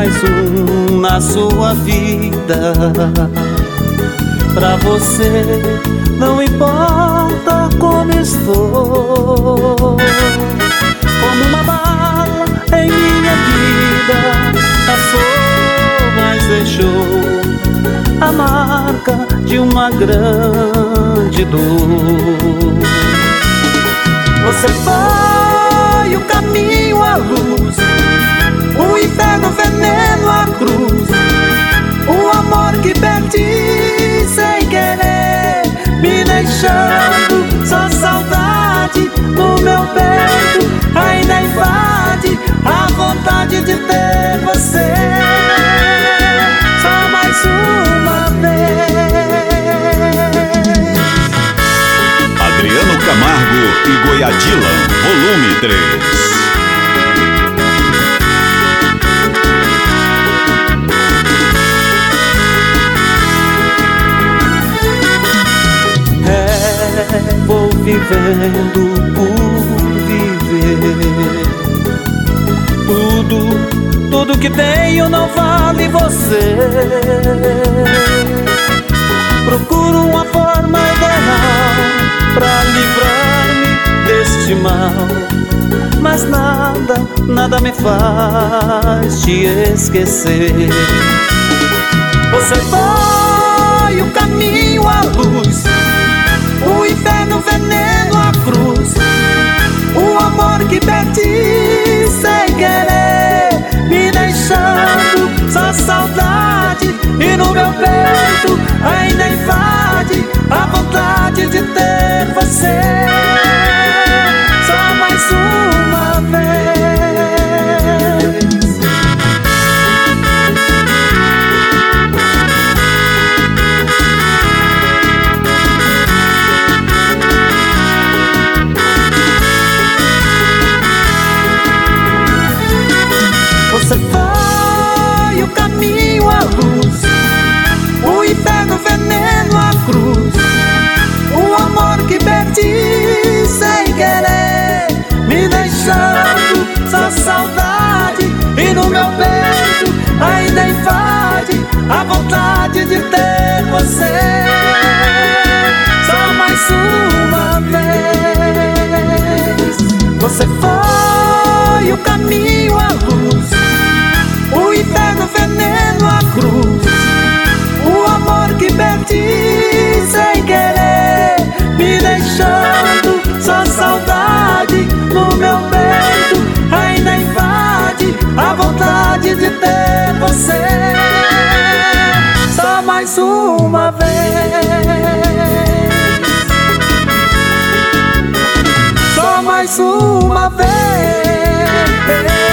mais um na sua vida. Pra você não importa como estou, como uma bala em minha vida passou, mas deixou a marca de uma grande dor. Você foi o caminho, a luz, o inferno, o veneno, a cruz, o amor que perdi sem querer, me deixando só saudade no meu peito. Ainda invade a vontade de ter você só mais uma vez. Adriano Camargo e Goiadilan, volume 3. Vou vivendo por viver. Tudo que tenho não vale você. Procuro uma forma ideal pra livrar-me deste mal, mas nada me faz te esquecer. Você foi o caminho, a luz, o inferno, o veneno, a cruz, o amor que perdi sem querer, me deixando só saudade. E no meu peito ainda invade a vontade de ter você só mais uma vez. Você foi o caminho, a luz, o inferno, o veneno, a cruz, o amor que perdi sem querer, me deixando só saudade. E no meu peito ainda invade a vontade de ter você só mais uma vez. Você foi o caminho, a luz, o inferno, o veneno, a cruz, o amor que perdi sem querer, me deixando só saudade. No meu peito ainda invade a vontade de ter você só mais uma vez. Só mais uma vez.